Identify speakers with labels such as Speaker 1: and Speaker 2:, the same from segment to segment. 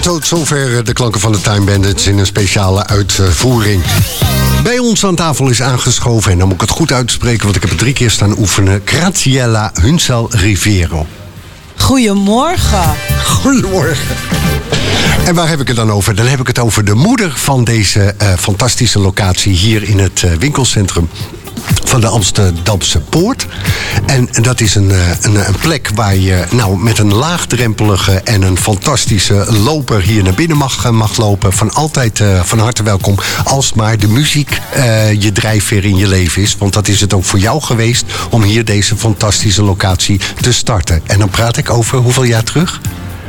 Speaker 1: Tot zover de klanken van de Time Bandits in een speciale uitvoering. Bij ons aan tafel is aangeschoven, en dan moet ik het goed uitspreken, want ik heb het 3 keer staan oefenen, Graziella Hunsel Rivero.
Speaker 2: Goedemorgen.
Speaker 1: Goedemorgen. En waar heb ik het dan over? Dan heb ik het over de moeder van deze fantastische locatie hier in het winkelcentrum van de Amsterdamse Poort. En dat is een plek waar je met een laagdrempelige en een fantastische loper hier naar binnen mag lopen. Van altijd van harte welkom. Als maar de muziek je drijfveer in je leven is. Want dat is het ook voor jou geweest om hier deze fantastische locatie te starten. En dan praat ik over hoeveel jaar terug?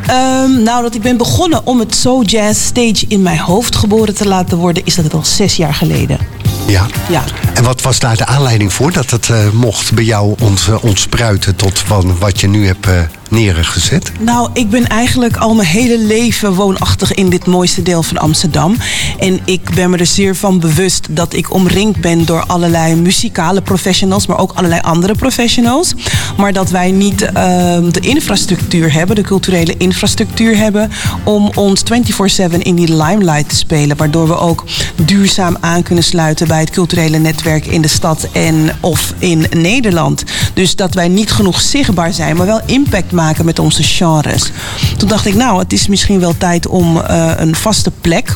Speaker 2: Dat ik ben begonnen om het So Jazz Stage in mijn hoofd geboren te laten worden, is dat al 6 jaar geleden.
Speaker 1: Ja.
Speaker 2: Ja.
Speaker 1: En wat was daar de aanleiding voor dat het mocht bij jou ontspruiten tot van wat je nu hebt neergezet?
Speaker 2: Nou, ik ben eigenlijk al mijn hele leven woonachtig in dit mooiste deel van Amsterdam. En ik ben me er zeer van bewust dat ik omringd ben door allerlei muzikale professionals, maar ook allerlei andere professionals. Maar dat wij niet de infrastructuur hebben, de culturele infrastructuur hebben, om ons 24/7 in die limelight te spelen. Waardoor we ook duurzaam aan kunnen sluiten bij het culturele netwerk in de stad of in Nederland. Dus dat wij niet genoeg zichtbaar zijn, maar wel impact maken met onze genres. Toen dacht ik, het is misschien wel tijd om een vaste plek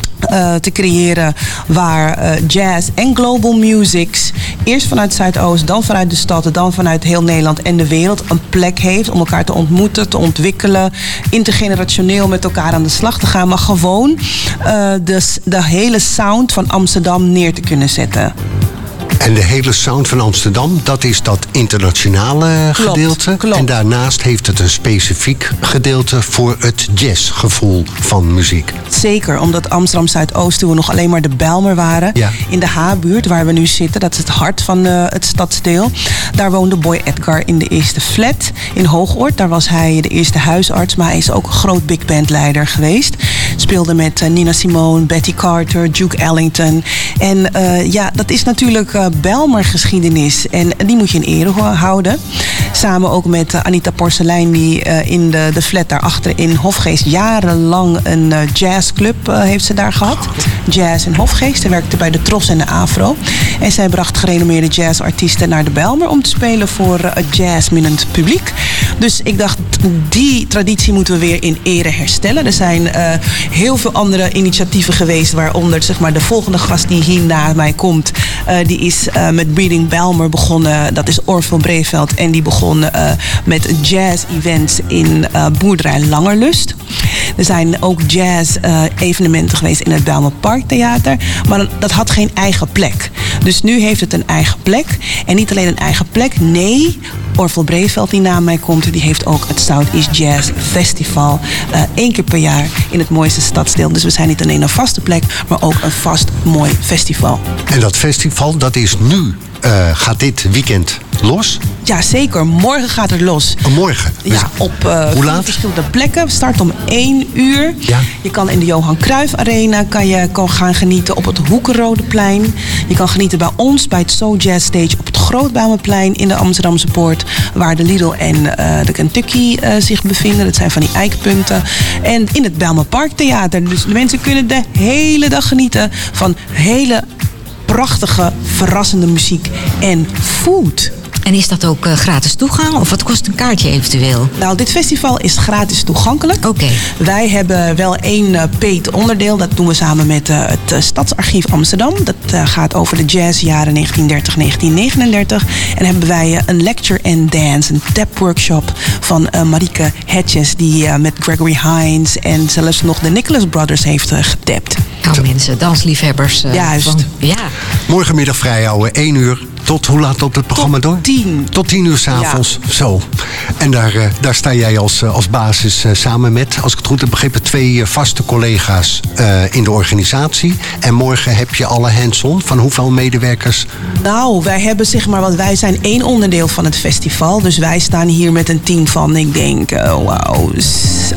Speaker 2: te creëren waar jazz en global musics eerst vanuit Zuidoost, dan vanuit de stad, dan vanuit heel Nederland en de wereld een plek heeft om elkaar te ontmoeten, te ontwikkelen, intergenerationeel met elkaar aan de slag te gaan, maar gewoon de hele sound van Amsterdam neer te kunnen zetten.
Speaker 1: En de hele sound van Amsterdam, dat is dat internationale gedeelte.
Speaker 2: Klopt.
Speaker 1: En daarnaast heeft het een specifiek gedeelte voor het jazzgevoel van muziek.
Speaker 2: Zeker, omdat Amsterdam Zuidoost, toen we nog alleen maar de Bijlmer waren, in de H-buurt waar we nu zitten, dat is het hart van het stadsdeel. Daar woonde Boy Edgar in de eerste flat in Hoogoord. Daar was hij de eerste huisarts, maar hij is ook een groot big band leider geweest. Speelde met Nina Simone, Betty Carter, Duke Ellington. En dat is natuurlijk Bijlmer geschiedenis. En die moet je in ere houden. Samen ook met Anita Porcelein, die in de flat daarachter in Hofgeest jarenlang een jazzclub heeft ze daar gehad. Jazz in Hofgeest. Ze werkte bij de Tros en de Afro. En zij bracht gerenommeerde jazzartiesten naar de Bijlmer om te spelen voor het jazzminnend publiek. Dus ik dacht, die traditie moeten we weer in ere herstellen. Er zijn heel veel andere initiatieven geweest, waaronder de volgende gast die hier na mij komt, die is met Breeding Bijlmer begonnen. Dat is Orville Breveld. En die begon met jazz-events in Boerderij Langerlust. Er zijn ook jazz-evenementen geweest in het Bijlmer Parktheater. Maar dat had geen eigen plek. Dus nu heeft het een eigen plek. En niet alleen een eigen plek, nee, Orville Breveld die na mij komt, die heeft ook het Southeast Jazz Festival 1 keer per jaar in het mooiste stadsdeel. Dus we zijn niet alleen een vaste plek, maar ook een vast mooi festival.
Speaker 1: En dat festival, dat is nu, gaat dit weekend los?
Speaker 2: Ja, zeker. Morgen gaat het los.
Speaker 1: Morgen?
Speaker 2: Ja, op
Speaker 1: hoe laat?
Speaker 2: verschillende plekken. Start om 1 uur.
Speaker 1: Ja.
Speaker 2: Je kan in de Johan Cruijff Arena kan gaan genieten op het Hoekenrodeplein. Je kan genieten bij ons, bij het So Jazz Stage op het Grootbouwplein in de Amsterdamse Poort, waar de Lidl en de Kentucky zich bevinden. Dat zijn van die eikpunten. En in het Bijlmer Parktheater. Dus de mensen kunnen de hele dag genieten van hele prachtige, verrassende muziek en food.
Speaker 3: En is dat ook gratis toegang? Of wat kost een kaartje eventueel?
Speaker 2: Nou, dit festival is gratis toegankelijk.
Speaker 3: Oké.
Speaker 2: Wij hebben wel 1 paid onderdeel. Dat doen we samen met het Stadsarchief Amsterdam. Dat gaat over de jazzjaren 1930-1939. En hebben wij een lecture and dance, een tap workshop van Marieke Hedges, die met Gregory Hines en zelfs nog de Nicholas Brothers heeft getapt.
Speaker 3: Nou mensen, dansliefhebbers.
Speaker 2: Juist.
Speaker 1: Morgenmiddag vrijhouden, 1 uur. Tot hoe laat loopt het programma door?
Speaker 2: 10.
Speaker 1: Tot 10 uur 's avonds. Ja. Zo. En daar sta jij als basis samen met, als ik het goed heb begrepen, 2 vaste collega's in de organisatie. En morgen heb je alle hands-on. Van hoeveel medewerkers?
Speaker 2: Nou, wij hebben want wij zijn 1 onderdeel van het festival. Dus wij staan hier met een team van, ik denk,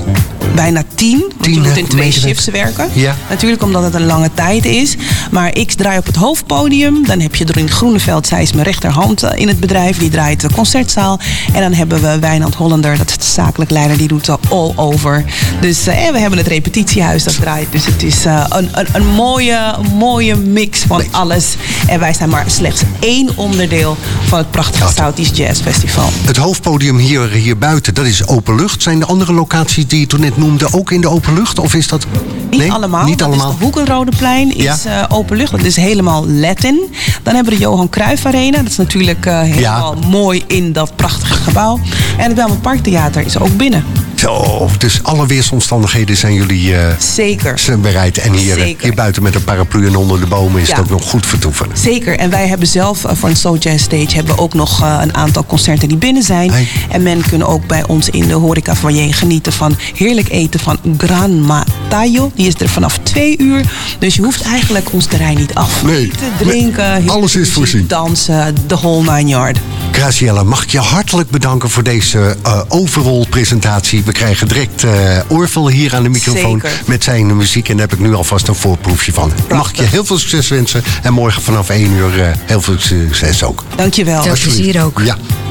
Speaker 2: bijna 10. Want je moet in 2 shifts werken.
Speaker 1: Ja.
Speaker 2: Natuurlijk omdat het een lange tijd is. Maar ik draai op het hoofdpodium. Dan heb je Dorien Groeneveld, zij is mijn rechterhand in het bedrijf. Die draait de concertzaal. En dan hebben we Wijnand Hollander, dat is de zakelijk leider. Die doet all over. Dus we hebben het repetitiehuis dat draait. Dus het is een mooie mix van alles. En wij zijn maar slechts 1 onderdeel van het prachtige Southeast Jazz Festival.
Speaker 1: Het hoofdpodium hier buiten, dat is open lucht. Zijn de andere locaties die je toen net noemde ook in de open lucht? Of is dat...
Speaker 2: Niet allemaal. Niet allemaal. Dus de Hoekenrodeplein is open lucht. Dat is helemaal Latin. Dan hebben we de Johan Cruijff Arena. Dat is natuurlijk helemaal mooi in dat prachtige gebouw. En het Belmont Parktheater is ook binnen.
Speaker 1: Zo, dus alle weersomstandigheden zijn jullie
Speaker 2: zeker
Speaker 1: bereid. En hier buiten met een paraplu en onder de bomen is het ook nog goed vertoeven.
Speaker 2: Zeker. En wij hebben zelf voor een Soul Jazz Stage hebben we ook nog een aantal concerten die binnen zijn.
Speaker 1: Hey.
Speaker 2: En men kan ook bij ons in de horeca foyer genieten van heerlijk eten van Gran Matayo. Die is er vanaf 2 uur. Dus je hoeft eigenlijk ons terrein niet af.
Speaker 1: Nee.
Speaker 2: Eten, drinken,
Speaker 1: alles is voorzien.
Speaker 2: Dansen, de whole 9 yard.
Speaker 1: Graciela, mag ik je hartelijk bedanken voor deze overall presentatie. We krijgen direct Orville hier aan de microfoon met zijn muziek. En daar heb ik nu alvast een voorproefje van.
Speaker 2: Prachtig.
Speaker 1: Mag ik je heel veel succes wensen. En morgen vanaf 1 uur heel veel succes ook.
Speaker 2: Dankjewel.
Speaker 3: Veel plezier ook.
Speaker 1: Ja.